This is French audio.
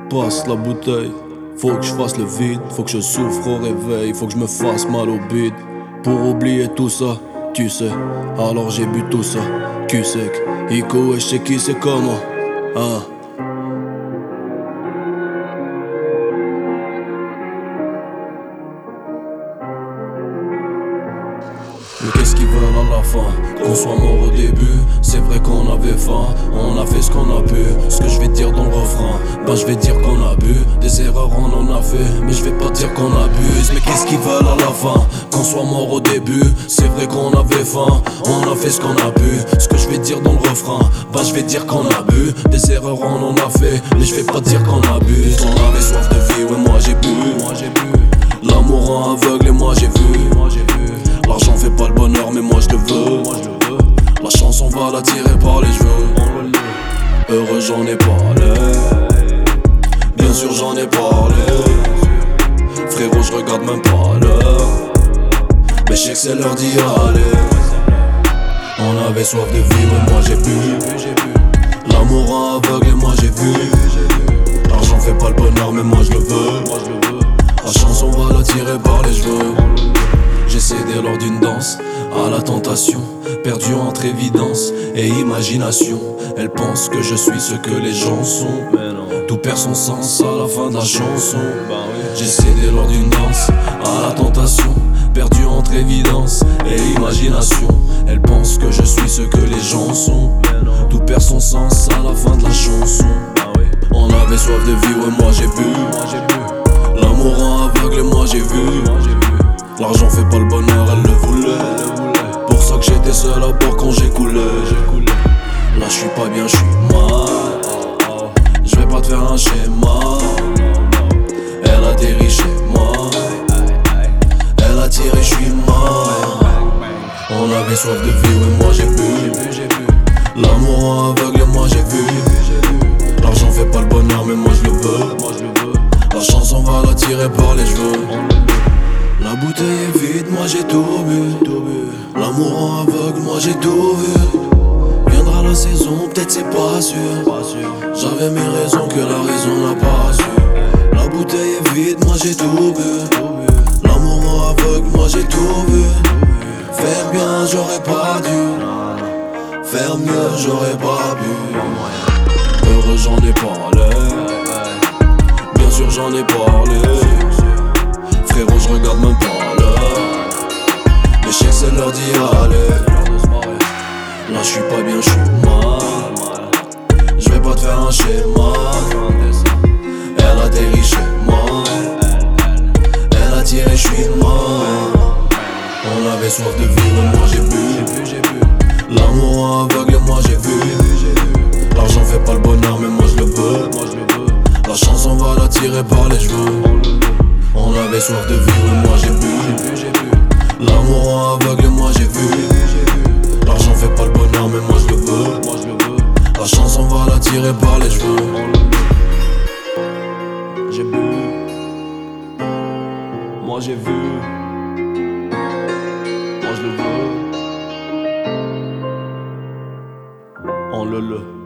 Passe la bouteille, faut que je fasse le vide, faut que je souffre au réveil, faut que je me fasse mal au bide. Pour oublier tout ça, tu sais, alors j'ai bu tout ça, cul sec. Ico et je sais qui c'est comment, hein. Mais qu'est-ce qu'ils veulent à la fin? Qu'on soit mort au début. C'est vrai qu'on avait faim, on a fait ce qu'on a pu. Ce que je vais dire dans le refrain, ben je vais dire qu'on a bu. Des erreurs on en a fait, mais je vais pas dire qu'on abuse. Mais qu'est-ce qu'ils veulent à la fin? Qu'on soit mort au début. C'est vrai qu'on avait faim, on a fait ce qu'on a pu. Ce que je vais dire dans le refrain, ben je vais dire qu'on a bu. Des erreurs on en a fait, mais je vais pas dire qu'on abuse. On avait soif de vie, ouais moi j'ai bu. L'amour rend aveugle et moi j'ai vu. L'argent fait pas le bonheur mais moi je le veux. La chance on va la tirer par les cheveux. Heureux j'en ai parlé, bien sûr j'en ai parlé. Frérot je regarde même pas l'heure, mais je sais que c'est l'heure d'y aller. On avait soif de vivre et moi j'ai bu. L'amour rend aveugle et moi j'ai vu. L'argent fait pas le bonheur mais moi je le veux. La chance on va la tirer par les cheveux. J'ai cédé lors d'une danse à la tentation, perdu entre évidence et imagination. Elle pense que je suis ce que les gens sont, tout perd son sens à la fin de la chanson. J'ai cédé lors d'une danse à la tentation, perdu entre évidence et imagination. Elle pense que je suis ce que les gens sont, tout perd son sens à la fin de la chanson. On avait soif de vie, ouais moi j'ai bu. L'amour rend aveugle et moi j'ai vu. L'argent fait pas le bonheur, elle le voulait. Pour ça que j'étais seul à bord quand j'ai coulé. Là je suis pas bien, je suis mal. Je vais pas te faire un schéma. Elle atterrit chez moi. Elle a tiré, je suis mal. On avait soif de vie, ouais moi j'ai bu. L'amour rend aveugle et moi j'ai vu. L'argent fait pas le bonheur mais moi je le veux. La chance on va la tirer par les cheveux. La bouteille est vide, moi j'ai tout bu. L'amour rend aveugle, moi j'ai tout vu. Viendra la saison, peut-être c'est pas sûr. J'avais mes raisons que la raison n'a pas su. La bouteille est vide, moi j'ai tout bu. L'amour rend aveugle, moi j'ai tout vu. Faire bien, j'aurais pas dû. Faire mieux, j'aurais pas bu. Heureux, j'en ai parlé. Bien sûr, j'en ai parlé. Frérot je regarde même pas l'heure, mais je sais que c'est l'heure d'y aller. Là je suis pas bien, je suis mal. Je vais pas te faire un schéma. Elle atterrit chez moi. Elle a tiré, je suis mal. On avait soif de vivre, moi j'ai bu. L'amour rend aveugle, moi j'ai vu. L'argent fait pas le bonheur mais moi je le veux. La chance on va la tirer par les cheveux. On avait soif de vivre, moi j'ai bu. L'amour rend aveugle, moi j'ai vu. L'argent fait pas le bonheur, mais moi je le veux. La chance, on va la tirer par les cheveux. J'ai bu, moi j'ai vu. Moi je le veux. On le.